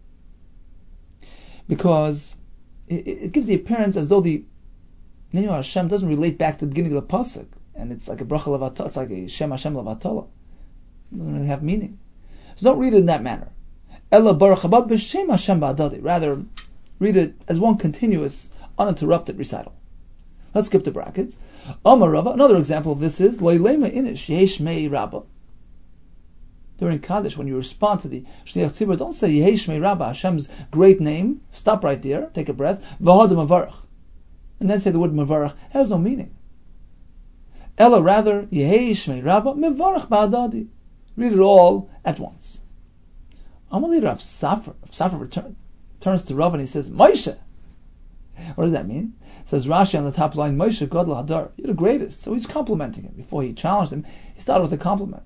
Because it, it gives the appearance as though the name of Hashem doesn't relate back to the beginning of the pasuk, and it's like a bracha levatala, it's like a Shem Hashem levatala. It doesn't really have meaning. So don't read it in that manner. Ella Baruch haba B'Shem Hashem ba'adadi. Rather, read it as one continuous, uninterrupted recital. Let's skip the brackets. Amar Rava. Another example of this is Loilema Inish Yesh Mei Rabba. During Kaddish, when you respond to the Shliach Tzibur, don't say Yesh Mei Rabba, Hashem's great name. Stop right there, take a breath. V'hodim Mavarach, and then say the word Mavarach. It has no meaning. Ella, rather Yesh Mei Rabba Mavarach Ba'adadi. Read it all at once. Amalei Rav Safar. Rav Safar return, turns to Rav and he says, Moshe. What does that mean? It says Rashi on the top line, Moshe Gadol Hadar. You're the greatest. So he's complimenting him. Before he challenged him, he started with a compliment.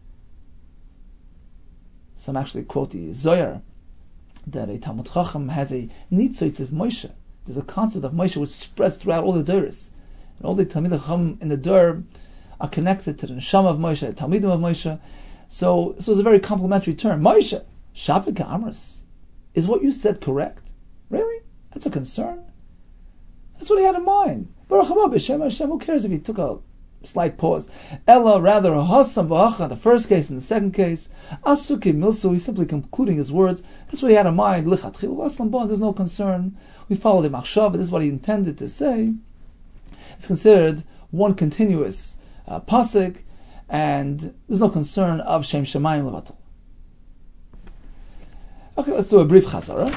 Some actually quote the Zohar that a Talmud Chacham has a nitzotz of Moshe. There's a concept of Moshe which spreads throughout all the Doros. And all the Talmid Chacham in the Dor are connected to the Neshama of Moshe, the Talmidim of Moshe. So this was a very complimentary term. Moshe, Shapik Amras. Is what you said correct? Really? That's a concern? That's what he had in mind. Baruch haba b'Shem Hashem. Who cares if he took a slight pause? Ella, rather, Hasam v'acha, the first case and the second case. Asuki milsu, he's simply concluding his words. That's what he had in mind. Lichatchil v'aslam bon, there's no concern. We follow the machshav, this is what he intended to say. It's considered one continuous uh, pasuk, and there's no concern of Shem Shemayim levatal. Okay, let's do a brief chazara.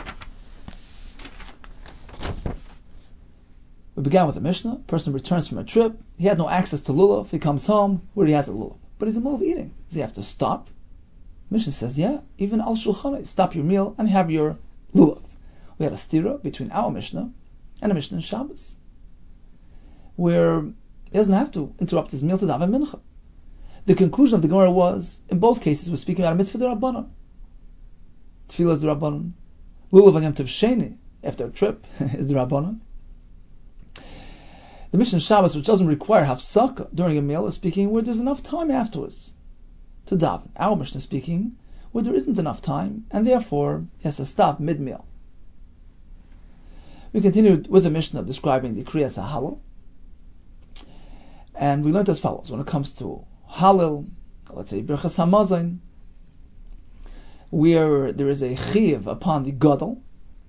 We began with a Mishnah. Person returns from a trip. He had no access to lulav. He comes home where he has a lulav. But he's in the middle of eating. Does he have to stop? Mishnah says, yeah, even al shulchanai. Stop your meal and have your lulav. We had a stira between our Mishnah and a Mishnah in Shabbos, where he doesn't have to interrupt his meal to daven mincha. The conclusion of the Gemara was, in both cases, we're speaking about a mitzvah d'Rabbanan. Tefillah is d'Rabbanan. Lulav and Yom Tov Sheni, after a trip, is d'Rabbanan. The Mishnah Shabbos, which doesn't require hafsaka during a meal, is speaking where there's enough time afterwards to daven. Our Mishnah is speaking where there isn't enough time, and therefore he has to stop mid-meal. We continued with the Mishnah describing the Kriyas HaHallel, and we learned as follows. When it comes to Hallel, let's say Birchas HaMazon, where there is a chiyuv upon the Gadol.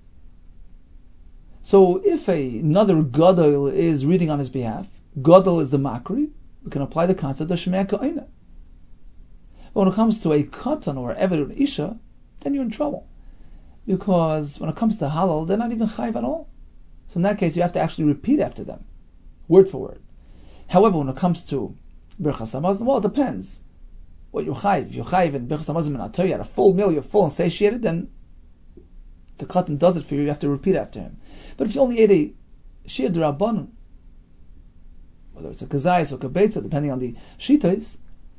So if a, another Gadol is reading on his behalf, Gadol is the Makri, we can apply the concept of Shemei Ka'ina. But when it comes to a Katan or Eved or Isha, then you're in trouble. Because when it comes to Hallel, they're not even Chayv at all. So in that case, you have to actually repeat after them, word for word. However, when it comes to Birchas HaMazon, well, it depends. What you're Chayv. If you're Chayv and Birchas HaMazon and Atoy, you had a full meal, you're full and satiated, then the Katan does it for you, you have to repeat after him. But if you only ate a Shir D'Rabbanan, whether it's a Kazayas or Kabetza, depending on the Shitais,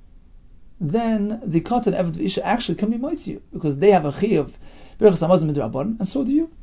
then the Katan Eved V'Isha actually can be Moitzi you, because they have a Chiyuv Birchas HaMazon D'Rabbanan, and so do you.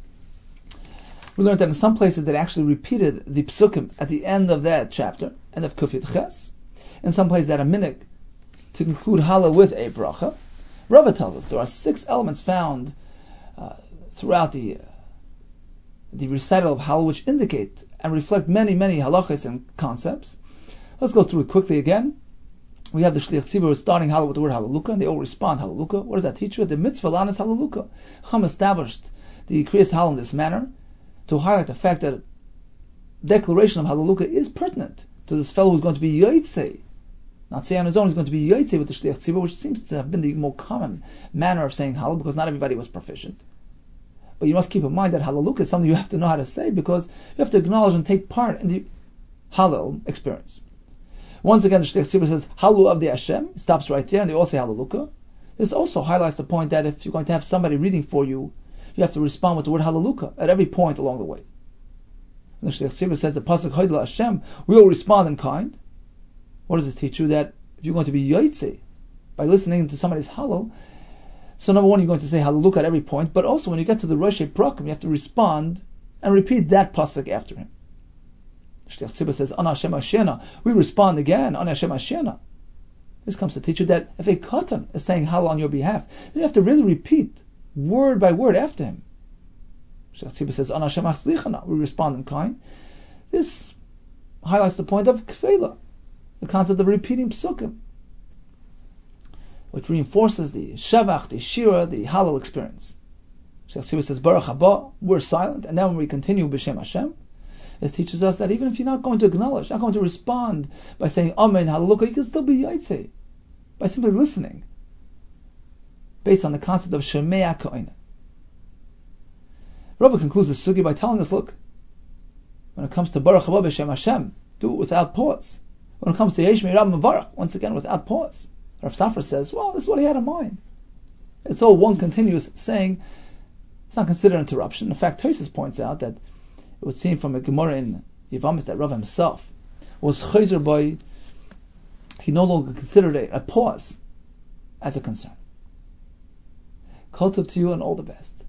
We learned that in some places they actually repeated the Psukim at the end of that chapter, end of Kuf Yud Ches. In some places that a minhag to conclude Hallel with a bracha. Rava tells us there are six elements found uh, throughout the uh, the recital of Hallel which indicate and reflect many, many halachas and concepts. Let's go through it quickly again. We have the Shliach Tzibur starting Hallel with the word Hallelujah, and they all respond Hallelujah. What does that teach you? The mitzvah lan is Hallelujah. Chum established the Kriyas Hallel in this manner to highlight the fact that declaration of Hallelujah is pertinent to this fellow who's going to be Yotzei. Not say on his own, he's going to be Yotzei with the Shliach Tzibur, which seems to have been the more common manner of saying Hallel, because not everybody was proficient. But you must keep in mind that Hallelujah is something you have to know how to say, because you have to acknowledge and take part in the Hallel experience. Once again, the Shliach Tzibur says, Hallel of the Hashem, he stops right there, and they all say Hallelujah. This also highlights the point that if you're going to have somebody reading for you, you have to respond with the word Hallelujah at every point along the way. And the Shliach Tzibur says, the Pasuk Hoydel Hashem, we will respond in kind. What does this teach you? That if you're going to be Yotzei by listening to somebody's Hallel, so number one, you're going to say Hallelujah at every point, but also when you get to the Rosh Prakim, you have to respond and repeat that pasuk after him. Shliach Tzibur says, Ana Hashem Ashena. We respond again, Ana Hashem Ashena. This comes to teach you that if a katan is saying Hallel on your behalf, then you have to really repeat word by word after him. Sheikh Tzibah says, Ana Hashem achzlichana, we respond in kind. This highlights the point of kfela, the concept of repeating psukim, which reinforces the shavach, the shira, the Hallel experience. Sheikh Tzibah says, Baruch haba, we're silent, and then when we continue b'Shem Hashem, it teaches us that even if you're not going to acknowledge, not going to respond by saying Amen, Hallelujah, you can still be Yaitse by simply listening, based on the concept of Shemea Ka'ina. Rava concludes the sugi by telling us, look, when it comes to Baruch haba b'Shem Hashem, do it without pause. When it comes to Yesh Me'irav Mevarach, once again without pause. Rav Safra says, well, this is what he had in mind. It's all one continuous saying. It's not considered interruption. In fact, Tosfos points out that it would seem from a Gemara in Yevamos that Rav himself was chayzer by, he no longer considered a, a pause as a concern. Kol tov to you and all the best.